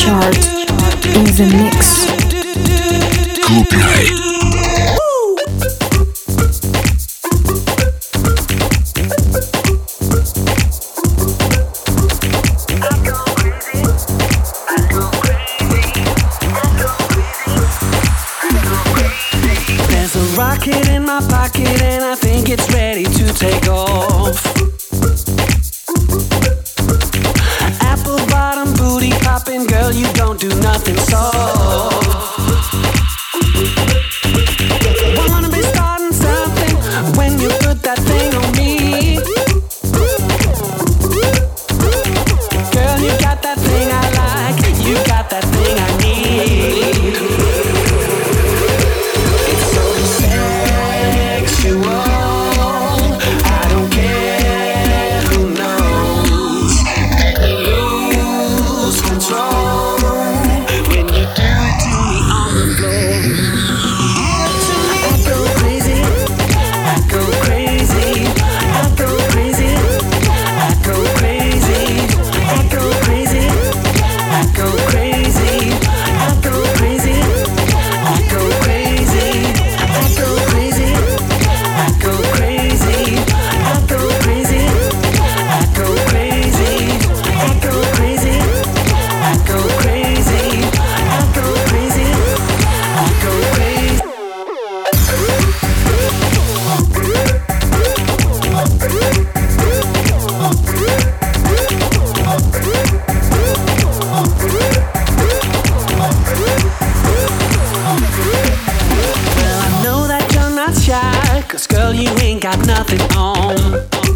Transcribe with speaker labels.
Speaker 1: chart in the mix.
Speaker 2: Copyright.
Speaker 3: There's a rocket in my pocket and I think it's ready to take off. Apple bottom booty popping, girl, you don't do nothing soft. Wanna be starting something when you put that thing on me. Girl, you got that thing I like, you got that thing I need. It's so sexual, I don't care who knows. Lose control when you do it to me on the floor. I go crazy, I go crazy, I go crazy, I go crazy, I go crazy, I go crazy, I go crazy, I go crazy, I go crazy, I go crazy, I go crazy, I go crazy, I go crazy, I go crazy, I go crazy, I go crazy. Well, I know that you're not shy, 'cause girl, you ain't got nothing on.